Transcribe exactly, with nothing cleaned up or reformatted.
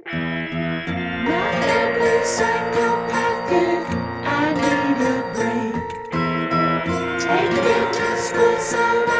My family's psychopathic. I need a break. Take me to Switzerland.